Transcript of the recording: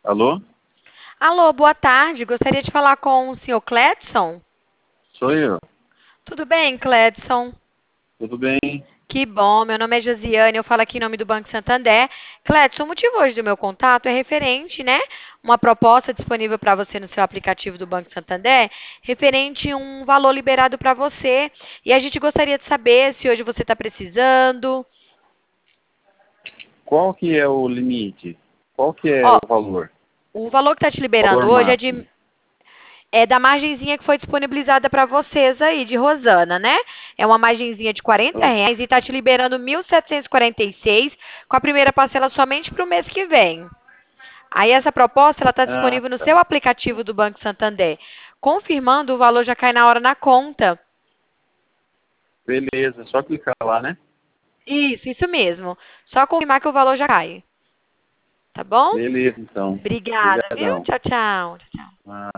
Alô? Alô, boa tarde. Gostaria de falar com o senhor Cledson. Sou eu. Tudo bem, Cledson? Tudo bem? Que bom. Meu nome é Josiane, eu falo aqui em nome do Banco Santander. Cledson, o motivo hoje do meu contato é referente, né? Uma proposta disponível para você no seu aplicativo do Banco Santander, referente a um valor liberado para você. E a gente gostaria de saber se hoje você está precisando. Qual que é o limite? Qual que é Ó, o valor? o valor que está te Valor liberando hoje máximo. é da margenzinha que foi disponibilizada para vocês aí, de Rosana, né? É uma margenzinha de Ah, R$ 40 e está te liberando 1.746 com a primeira parcela somente para o mês que vem. Aí essa proposta ela está ah, disponível no tá. seu aplicativo do Banco Santander. Confirmando, o valor já cai na hora na conta. Beleza, só clicar lá, né? Isso mesmo. Só confirmar que o valor já cai. Tá bom? Beleza, então. Obrigada, viu? Obrigadão. Tchau, tchau. Tchau, tchau. Ah,